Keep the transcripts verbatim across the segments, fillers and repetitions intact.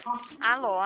Alô?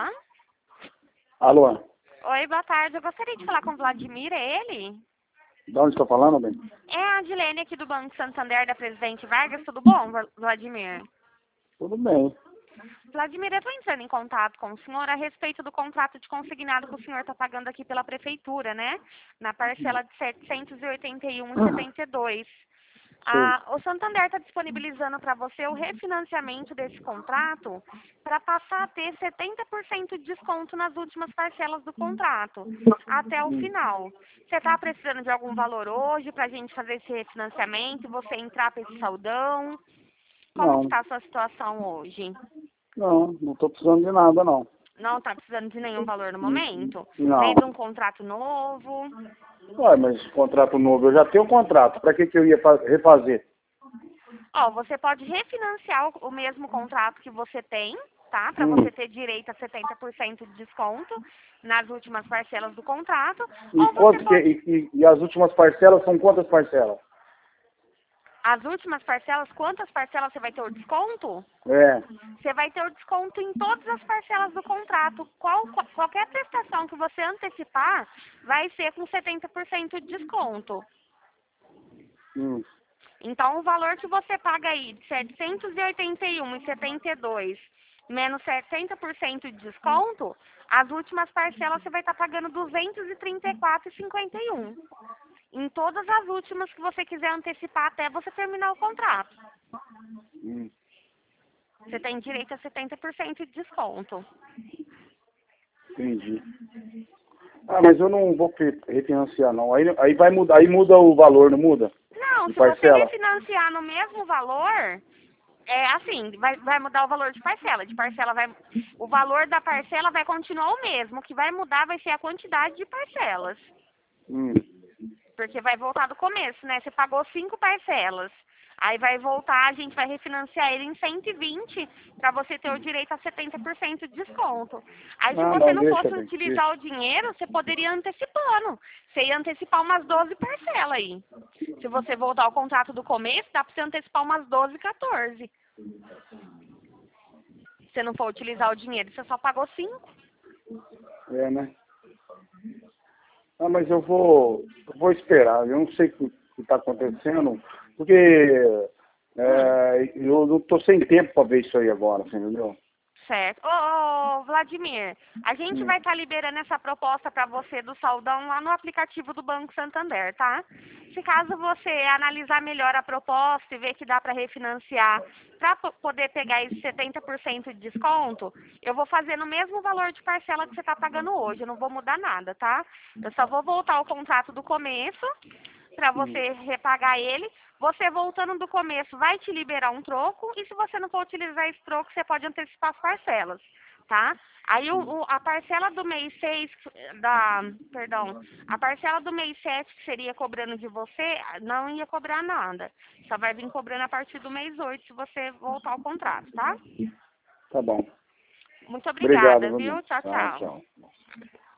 Alô? Oi, boa tarde. Eu gostaria de falar com o Vladimir, é ele? De onde estou falando, bem? É a Adilene aqui do Banco Santander, da Presidente Vargas. Tudo bom, Vla- Vladimir? Tudo bem. Vladimir, eu estou entrando em contato com o senhor a respeito do contrato de consignado que o senhor está pagando aqui pela Prefeitura, né? Na parcela de setecentos e oitenta e um reais e setenta e dois centavos. Sei. Ah, o Santander está disponibilizando para você o refinanciamento desse contrato para passar a ter setenta por cento de desconto nas últimas parcelas do contrato, até o Hum. final. Você está precisando de algum valor hoje para a gente fazer esse refinanciamento, você entrar para esse saldão? Como que Não, está a sua situação hoje? não, não estou precisando de nada, não. Não está precisando de nenhum valor no Hum, momento? Nem Não. de um contrato novo? Ué, mas contrato novo, eu já tenho contrato. Para que, que eu ia fa- refazer? Ó, você pode refinanciar o, o mesmo contrato que você tem, tá? Para Hum. você ter direito a setenta por cento de desconto nas últimas parcelas do contrato. E Ou você quanto que pode... e, e- e as últimas parcelas são quantas parcelas? As últimas parcelas, quantas parcelas você vai ter o desconto? É. Você vai ter o desconto em todas as parcelas do contrato. Qual, qual- qualquer prestação que você antecipar vai ser com setenta por cento de desconto. Hum. Então, o valor que você paga aí de setecentos e oitenta e um reais e setenta e dois centavos menos setenta por cento de desconto, as últimas parcelas você vai estar pagando duzentos e trinta e quatro reais e cinquenta e um centavos. Em todas as últimas que você quiser antecipar até você terminar o contrato. Hum. Você tem direito a setenta por cento de desconto. Entendi. Ah, mas eu não vou fe- refinanciar, não. Aí, aí vai mudar, aí muda o valor, não muda? Não, De se você parcela? refinanciar no mesmo valor, é assim, vai, vai mudar o valor de parcela. De parcela vai, o valor da parcela vai continuar o mesmo. O que vai mudar vai ser a quantidade de parcelas. Hum. Porque vai voltar do começo, né? Você pagou cinco parcelas. Aí vai voltar, a gente vai refinanciar ele em cento e vinte para você ter o direito a setenta por cento de desconto. Aí se Ah, você não, não deixa, fosse bem. utilizar Deixa. o dinheiro, você poderia antecipando. Você ia antecipar umas doze parcelas aí. Se você voltar ao contrato do começo, dá para você antecipar umas doze, quatorze. Se você não for utilizar o dinheiro, você só pagou cinco. É, né? Ah, mas eu vou, eu vou esperar. Eu não sei o que está acontecendo, porque Hum. é, eu não estou sem tempo para ver isso aí agora, você entendeu? Certo. Ô, ô, Vladimir, a gente Hum. vai estar liberando essa proposta para você do Saldão lá no aplicativo do Banco Santander, tá? Se caso você analisar melhor a proposta e ver que dá para refinanciar para poder pegar esse setenta por cento de desconto, eu vou fazer no mesmo valor de parcela que você está pagando hoje. Eu não vou mudar nada, tá? Eu só vou voltar ao contrato do começo para Hum. você repagar ele. Você voltando do começo vai te liberar um troco e se você não for utilizar esse troco, você pode antecipar as parcelas, tá? Aí o, o- a parcela do mês seis da, perdão, a parcela do mês sete que seria cobrando de você, não ia cobrar nada. Só vai vir cobrando a partir do mês oito se você voltar ao contrato, tá? Tá bom. Muito Obrigado, obrigada, viu, bem? viu? Tchau, Tá, tchau. tchau.